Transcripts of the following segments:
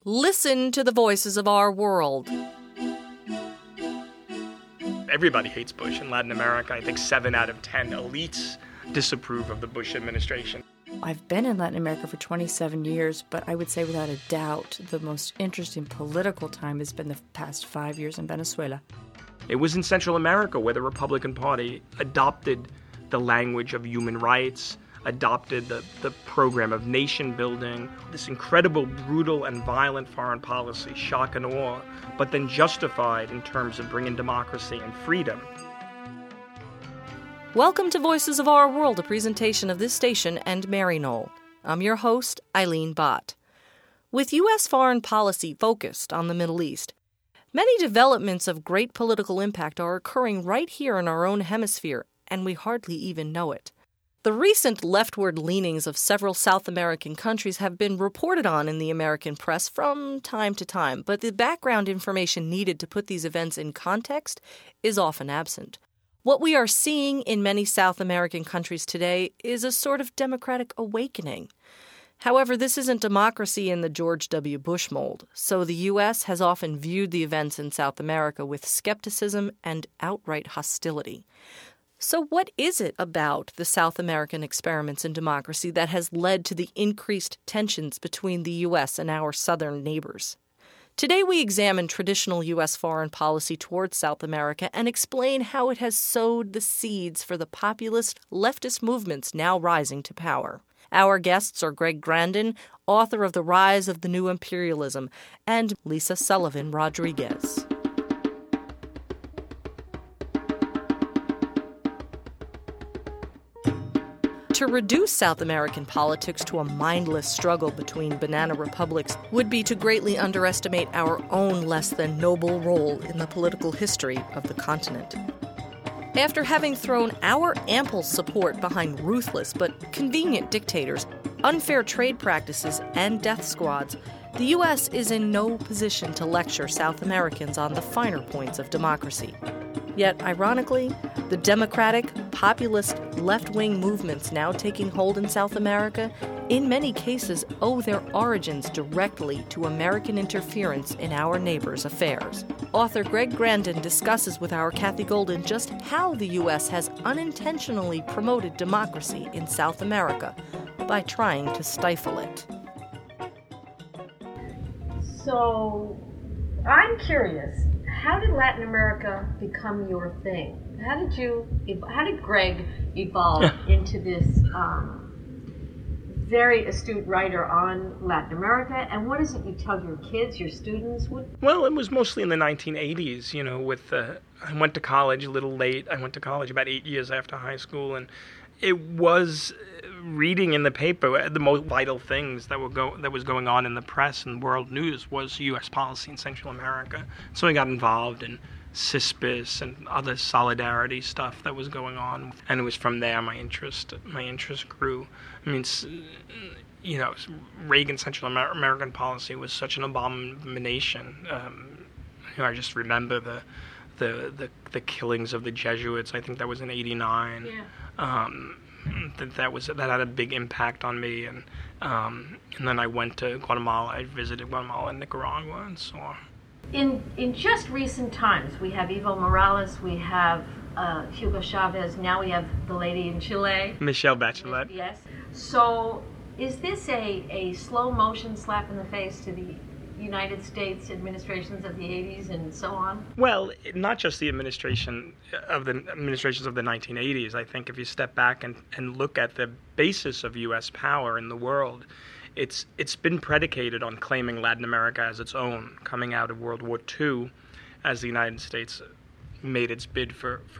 Listen to the voices of our world. Everybody hates Bush in Latin America. I think 7 out of 10 elites disapprove of the Bush administration. I've been in Latin America for 27 years, but I would say without a doubt the most interesting political time has been the past 5 years in Venezuela. It was in Central America where the Republican Party adopted the language of human rights, adopted the program of nation building, this incredible, brutal, and violent foreign policy, shock and awe, but then justified in terms of bringing democracy and freedom. Welcome to Voices of Our World, a presentation of this station and Mary Knoll. I'm your host, Eileen Bott. With U.S. foreign policy focused on the Middle East, many developments of great political impact are occurring right here in our own hemisphere, and we hardly even know it. The recent leftward leanings of several South American countries have been reported on in the American press from time to time, but the background information needed to put these events in context is often absent. What we are seeing in many South American countries today is a sort of democratic awakening. However, this isn't democracy in the George W. Bush mold, so the U.S. has often viewed the events in South America with skepticism and outright hostility. So what is it about the South American experiments in democracy that has led to the increased tensions between the U.S. and our southern neighbors? Today we examine traditional U.S. foreign policy towards South America and explain how it has sowed the seeds for the populist leftist movements now rising to power. Our guests are Greg Grandin, author of The Rise of the New Imperialism, and Lisa Sullivan Rodriguez. To reduce South American politics to a mindless struggle between banana republics would be to greatly underestimate our own less than noble role in the political history of the continent. After having thrown our ample support behind ruthless but convenient dictators, unfair trade practices, and death squads, the U.S. is in no position to lecture South Americans on the finer points of democracy. Yet, ironically, the democratic, populist, left-wing movements now taking hold in South America, in many cases, owe their origins directly to American interference in our neighbors' affairs. Author Greg Grandin discusses with our Kathy Golden just how the U.S. has unintentionally promoted democracy in South America by trying to stifle it. So, I'm curious. How did Latin America become your thing? How did Greg evolve into this very astute writer on Latin America? And what is it you tell your kids, your students? Well, it was mostly in the 1980s, I went to college a little late. I went to college about 8 years after high school, and it was reading in the paper the most vital things that was going on in the press and world news was U.S. policy in Central America. So I got involved in CISPIS and other solidarity stuff that was going on, and it was from there my interest grew. I mean, Reagan Central American policy was such an abomination. I just remember the killings of the Jesuits. I think that was in '89. Yeah. That had a big impact on me, and then I went to Guatemala. I visited Guatemala and Nicaragua and so on. In just recent times, we have Evo Morales, we have Hugo Chavez, now we have the lady in Chile, Michelle Bachelet. Yes. So, is this a slow motion slap in the face to the United States administrations of the 80s and so on? Well, not just the administrations of the 1980s. I think if you step back and look at the basis of U.S. power in the world, it's been predicated on claiming Latin America as its own, coming out of World War II, as the United States made its bid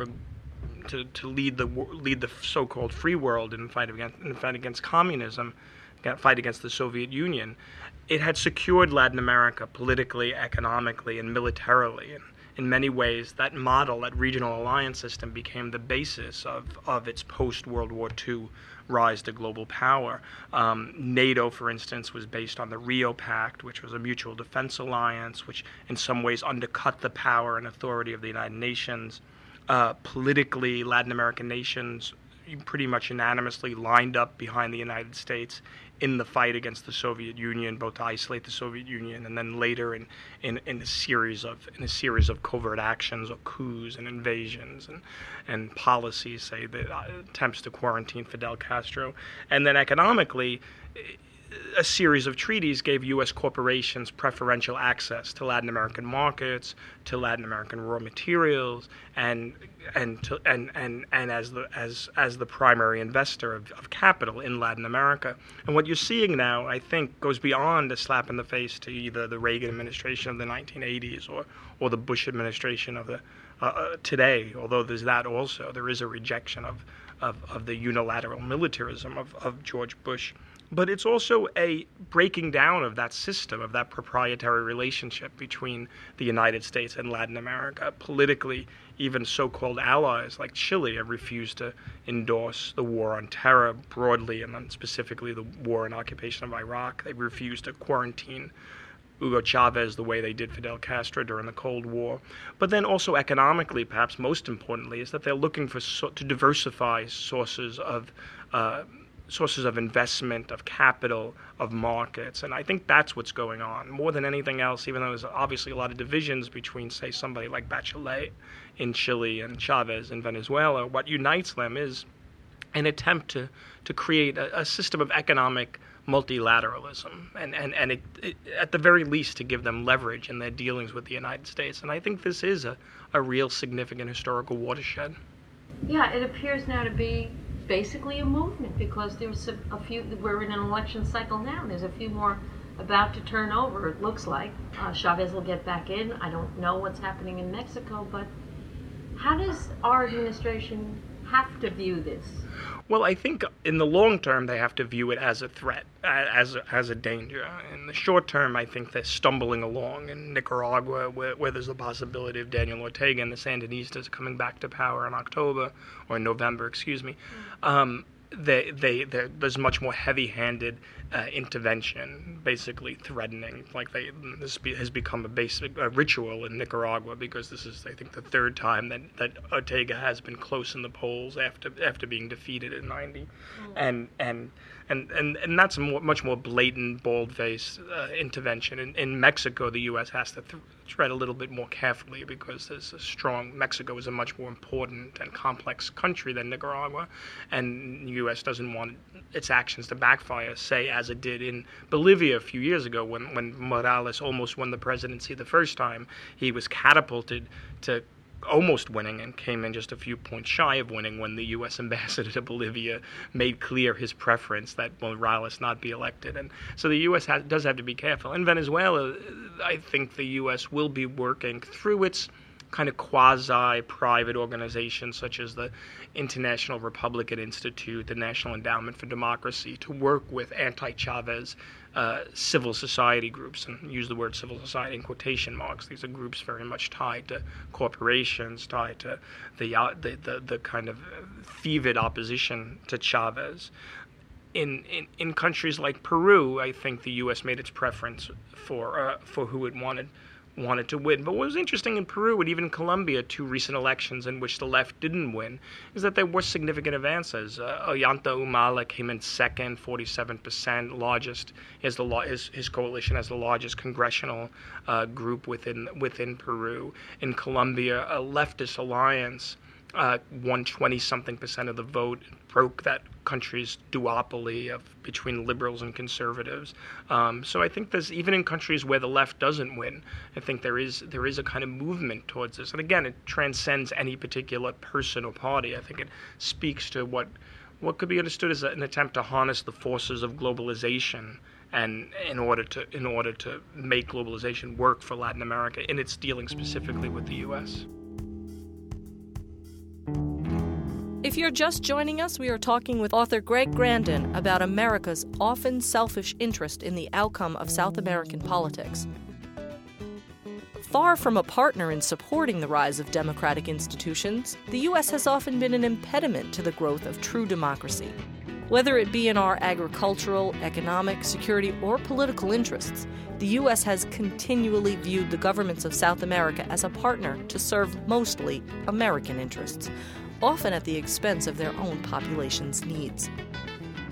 to lead the so-called free world in fight against communism, fight against the Soviet Union. It had secured Latin America politically, economically, and militarily. And in many ways, that model, that regional alliance system, became the basis of its post-World War II rise to global power. NATO, for instance, was based on the Rio Pact, which was a mutual defense alliance, which in some ways undercut the power and authority of the United Nations. Politically, Latin American nations pretty much unanimously lined up behind the United States in the fight against the Soviet Union, both to isolate the Soviet Union, and then later in a series of covert actions or coups and invasions and policies, say the attempts to quarantine Fidel Castro, and then economically, a series of treaties gave U.S. corporations preferential access to Latin American markets, to Latin American raw materials, and as the primary investor of capital in Latin America. And what you're seeing now, I think, goes beyond a slap in the face to either the Reagan administration of the 1980s or the Bush administration of the today. Although there's that also, there is a rejection of the unilateral militarism of George Bush. But it's also a breaking down of that system, of that proprietary relationship between the United States and Latin America. Politically, even so-called allies like Chile have refused to endorse the war on terror broadly, and then specifically the war and occupation of Iraq. They refused to quarantine Hugo Chavez the way they did Fidel Castro during the Cold War. But then also economically, perhaps most importantly, is that they're looking to diversify sources of investment, of capital, of markets. And I think that's what's going on. More than anything else, even though there's obviously a lot of divisions between, say, somebody like Bachelet in Chile and Chavez in Venezuela, what unites them is an attempt to create a system of economic multilateralism and at the very least to give them leverage in their dealings with the United States. And I think this is a real significant historical watershed. Yeah, it appears now to be basically a movement, because there's a few, we're in an election cycle now, and there's a few more about to turn over, it looks like. Chavez will get back in. I don't know what's happening in Mexico, but how does our administration have to view this? Well, I think in the long term, they have to view it as a threat, as a danger. In the short term, I think they're stumbling along. In Nicaragua, where there's a possibility of Daniel Ortega and the Sandinistas coming back to power in November, there's much more heavy-handed intervention, basically threatening. This has become a basic ritual in Nicaragua, because this is, I think, the third time that Ortega has been close in the polls after being defeated in '90, and that's a much more blatant, bold-faced intervention. In Mexico, the U.S. has to tread a little bit more carefully, because there's a strong. Mexico is a much more important and complex country than Nicaragua, and the U.S. doesn't want its actions to backfire, say, as it did in Bolivia a few years ago when Morales almost won the presidency the first time. He was catapulted to almost winning and came in just a few points shy of winning when the U.S. ambassador to Bolivia made clear his preference that Morales not be elected. And so the U.S. does have to be careful. In Venezuela, I think the U.S. will be working through its kind of quasi-private organizations such as the International Republican Institute, the National Endowment for Democracy, to work with anti-Chavez civil society groups, and use the word civil society in quotation marks. These are groups very much tied to corporations, tied to the kind of fervid opposition to Chavez. In countries like Peru, I think the U.S. made its preference for who it wanted to win. But what was interesting in Peru and even in Colombia, two recent elections in which the left didn't win, is that there were significant advances. Ollanta Humala came in second, 47%, largest. His coalition has the largest congressional group within Peru. In Colombia, a leftist alliance won 20-something% of the vote, broke that country's duopoly between liberals and conservatives. So I think there's, even in countries where the left doesn't win, I think there is a kind of movement towards this. And again, it transcends any particular person or party. I think it speaks to what could be understood as an attempt to harness the forces of globalization, and in order to make globalization work for Latin America in its dealing specifically with the U.S. If you're just joining us, we are talking with author Greg Grandin about America's often selfish interest in the outcome of South American politics. Far from a partner in supporting the rise of democratic institutions, the U.S. has often been an impediment to the growth of true democracy. Whether it be in our agricultural, economic, security, or political interests, the U.S. has continually viewed the governments of South America as a partner to serve mostly American interests, often at the expense of their own population's needs.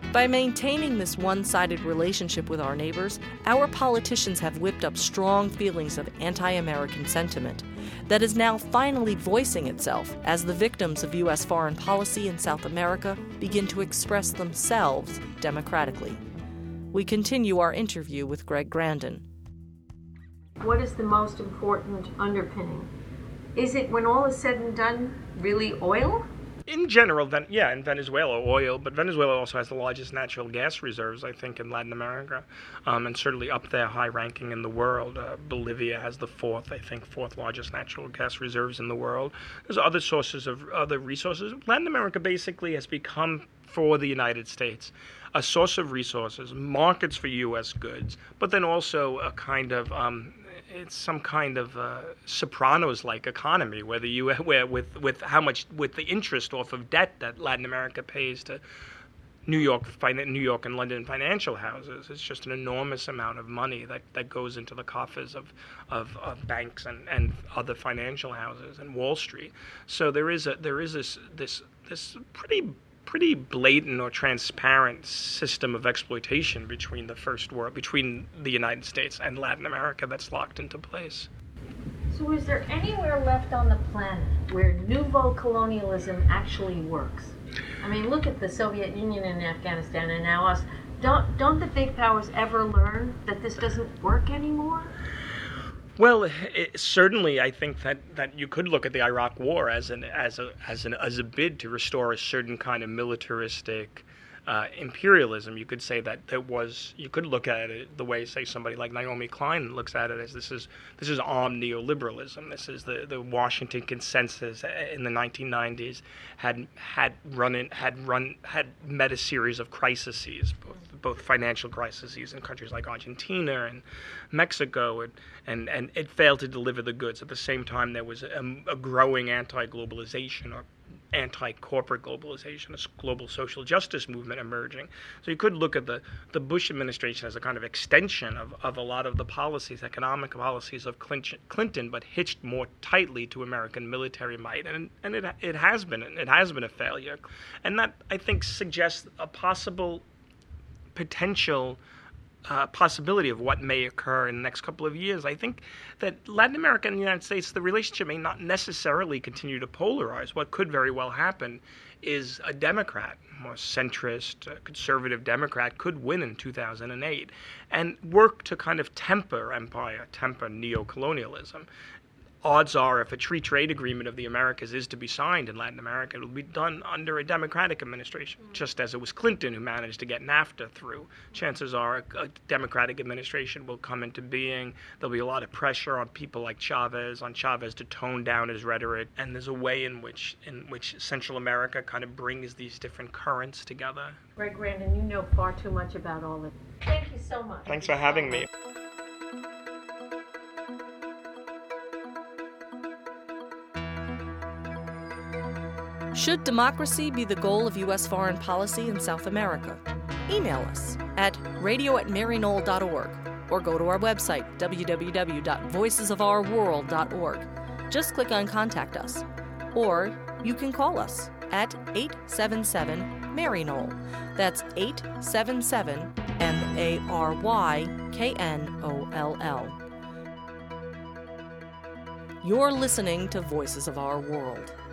By maintaining this one-sided relationship with our neighbors, our politicians have whipped up strong feelings of anti-American sentiment that is now finally voicing itself as the victims of U.S. foreign policy in South America begin to express themselves democratically. We continue our interview with Greg Grandin. What is the most important underpinning? Is it, when all is said and done, really oil? In general, in Venezuela, oil, but Venezuela also has the largest natural gas reserves, I think, in Latin America, and certainly up there, high ranking in the world. Bolivia has the fourth largest natural gas reserves in the world. There's other sources of other resources. Latin America basically has become, for the United States, a source of resources, markets for U.S. goods, but then also a kind of it's some kind of Sopranos-like economy, where with the interest off of debt that Latin America pays to New York and London financial houses. It's just an enormous amount of money that goes into the coffers of banks and other financial houses and Wall Street. So there is this pretty blatant or transparent system of exploitation between the United States and Latin America that's locked into place. So is there anywhere left on the planet where nouveau colonialism actually works? I mean, look at the Soviet Union and Afghanistan and now us. Don't the big powers ever learn that this doesn't work anymore? Well, certainly, I think that you could look at the Iraq War as a bid to restore a certain kind of militaristic imperialism. You could say that you could look at it the way, say, somebody like Naomi Klein looks at it, as this is armed neoliberalism. This is the Washington Consensus in the 1990s had met a series of crises, both financial crises in countries like Argentina and Mexico, and it failed to deliver the goods. At the same time, there was a growing anti-globalization or anti-corporate globalization, a global social justice movement emerging. So you could look at the Bush administration as a kind of extension of a lot of the policies, economic policies of Clinton, but hitched more tightly to American military might, and it has been a failure, and that, I think, suggests a potential possibility of what may occur in the next couple of years. I think that Latin America and the United States, the relationship may not necessarily continue to polarize. What could very well happen is a Democrat, more centrist, conservative Democrat, could win in 2008 and work to kind of temper neocolonialism. Odds are, if a free trade agreement of the Americas is to be signed in Latin America, it will be done under a Democratic administration, just as it was Clinton who managed to get NAFTA through. Chances are a Democratic administration will come into being. There'll be a lot of pressure on people like Chavez to tone down his rhetoric, and there's a way in which Central America kind of brings these different currents together. Greg Grandin, you know far too much about all of it. Thank you so much. Thanks for having me. Should democracy be the goal of U.S. foreign policy in South America? Email us at radio@maryknoll.org or go to our website, www.voicesofourworld.org. Just click on Contact Us. Or you can call us at 877-MARY-KNOLL. That's 877-MARYKNOLL. You're listening to Voices of Our World.